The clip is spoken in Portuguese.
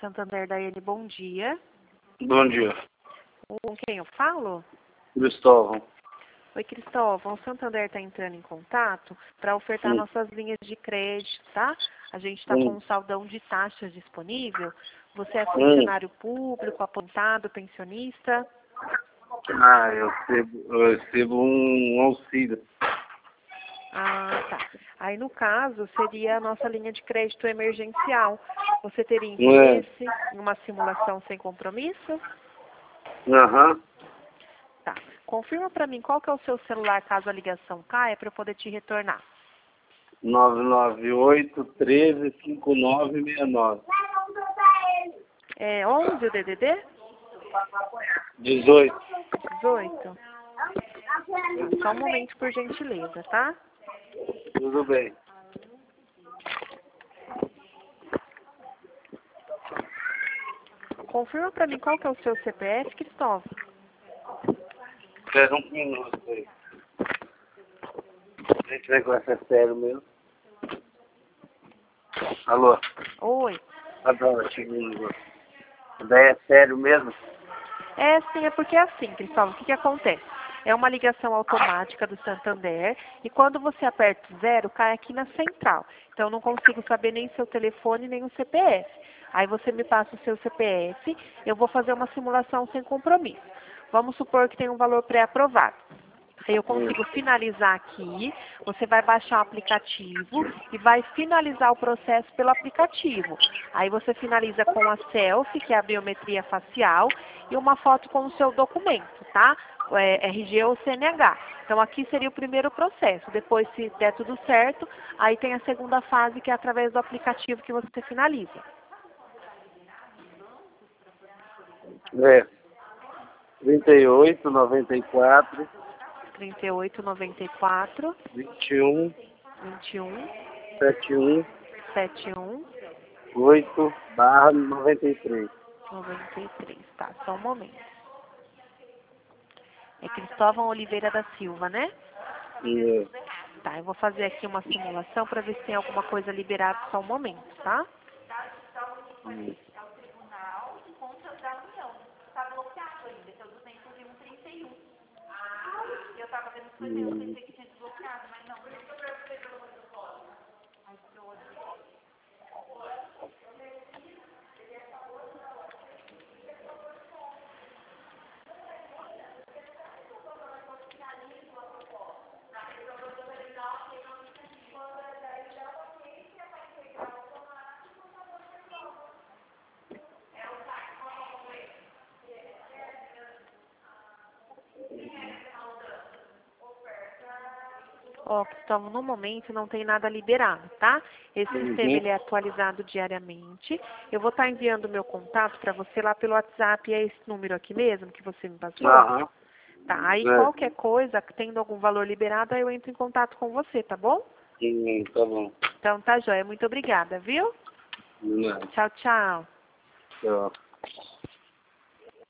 Santander, Daiane, bom dia. Bom dia. Com quem eu falo? Cristóvão. Oi, Cristóvão. O Santander está entrando em contato para ofertar nossas linhas de crédito, tá? A gente está com um saldão de taxas disponível. Você é funcionário público, apontado, pensionista? Eu recebo um auxílio. Ah, tá. Aí, no caso, seria a nossa linha de crédito emergencial. Você teria interesse em uma simulação sem compromisso? Aham. Tá. Confirma para mim qual que é o seu celular caso a ligação caia para eu poder te retornar. 998-13-5969. É 11 o DDD? 18. 18? Só um momento, por gentileza, tá? Tudo bem. Confirma para mim qual que é o seu CPF, Cristóvão. Espera um minuto aí. Esse negócio é sério mesmo. Alô? Oi. Adoro, segundo. Daí é sério mesmo? É, sim, é porque é assim, Cristóvão, o que acontece? É uma ligação automática do Santander e quando você aperta o 0, cai aqui na central. Então, eu não consigo saber nem seu telefone, nem o CPF. Aí você me passa o seu CPF, eu vou fazer uma simulação sem compromisso. Vamos supor que tem um valor pré-aprovado. Aí eu consigo finalizar aqui, você vai baixar o aplicativo e vai finalizar o processo pelo aplicativo. Aí você finaliza com a selfie, que é a biometria facial, e uma foto com o seu documento, tá? RG ou CNH. Então aqui seria o primeiro processo. Depois, se der tudo certo, aí tem a segunda fase, que é através do aplicativo que você finaliza. 38-94 3894 21 21 71 71 8/93. 93. Tá, só um momento. É Cristóvão Oliveira da Silva, né? Tá, eu vou fazer aqui uma simulação para ver se tem alguma coisa liberada, só um momento, tá? Ó, Cristóvão, no momento não tem nada liberado, tá? Esse sistema ele é atualizado diariamente. Eu vou estar enviando o meu contato para você lá pelo WhatsApp, é esse número aqui mesmo que você me passou? Tá, aí qualquer coisa, tendo algum valor liberado, aí eu entro em contato com você, tá bom? Tá bom. Então tá joia, muito obrigada, viu? Tchau, tchau. Tchau.